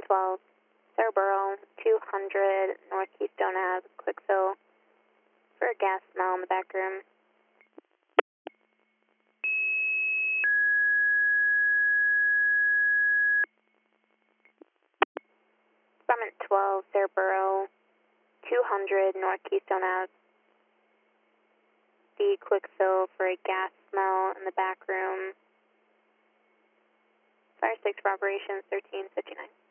12, Scarborough, 200 North Keystone Ave, quick fill for a gas smell in the back room. Department 12, Scarborough, 200 North Keystone Ave, the quick fill for a gas smell in the back room. Fire 6 for operations 1359.